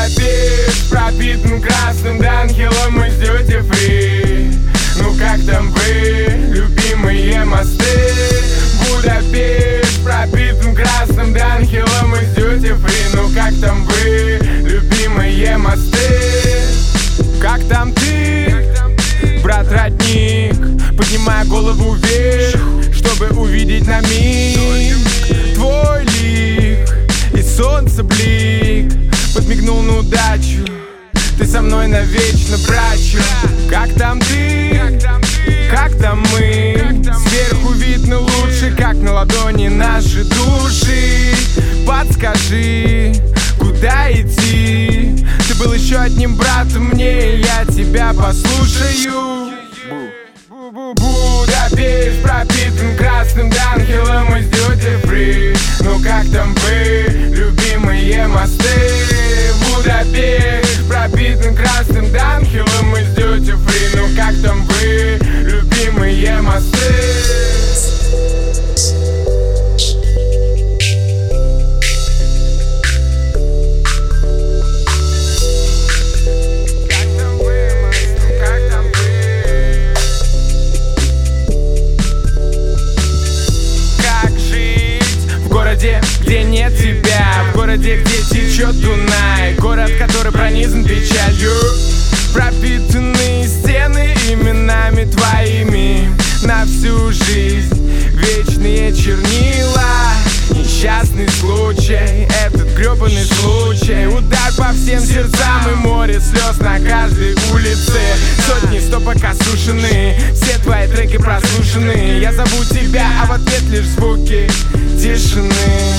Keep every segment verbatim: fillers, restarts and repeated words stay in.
Будапешт пропитан красным Данхилом из Duty Free. Ну как там вы, любимые мосты? Будапешт пропитан красным Данхилом из Duty Free. Ну как там вы, любимые мосты? Как там ты, брат-родник? Поднимая голову вверх, чтобы увидеть на миг твой лик и солнце блик. Подмигнул на удачу, ты со мной навечно, брачу. Как там ты, как там мы? Сверху видно лучше, как на ладони наши души. Подскажи, куда идти? Ты был еще одним братом мне, и я тебя послушаю. Будапешт пропитан красным Данхилом из Duty Free. Ну как там вы, любимые мосты? Будапешт пропитан красным Данхилом из Duty Free. Ну как там вы, любимые мосты? Где нет тебя, в городе, где течет Дунай. Город, который пронизан печалью. Пропитанные стены именами твоими на всю жизнь. Вечные чернила, несчастный случай, этот гребаный случай. Удар по всем сердцам и море слез на каждой улице. Сотни стопок осушены, все твои треки прослушаны. Я зову тебя, а в ответ лишь звуки тишины.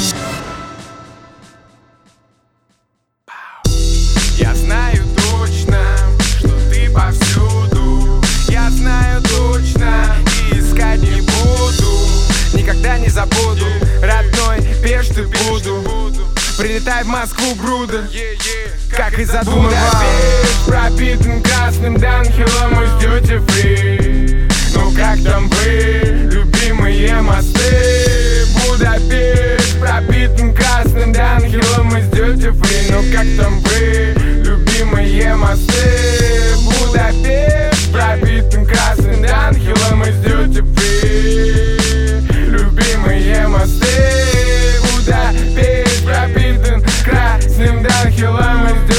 Я знаю точно, что ты повсюду. Я знаю точно, и искать не буду. Никогда не забуду, родной Пешт и буду. Прилетай в Москву, брудер, как и задумывал. Будапешт пропитан красным Данхилом из Duty Free. Ну как там вы, любимые мосты? Будапешт пропитан красным Данхилом из Duty Free. Ну как там вы, любимые мосты? Будапешт пропитан красным Данхилом из Duty Free. Любимые мосты. Будапешт пропитан красным Данхилом из Duty Free.